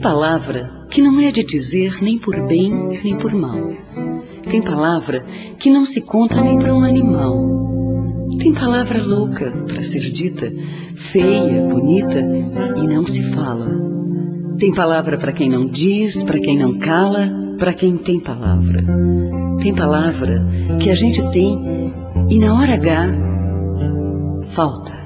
palavra que não é de dizer nem por bem nem por mal. Tem palavra que não se conta nem para um animal. Tem palavra louca para ser dita, feia, bonita e não se fala. Tem palavra para quem não diz, para quem não cala, para quem tem palavra. Tem palavra que a gente tem e na hora H falta.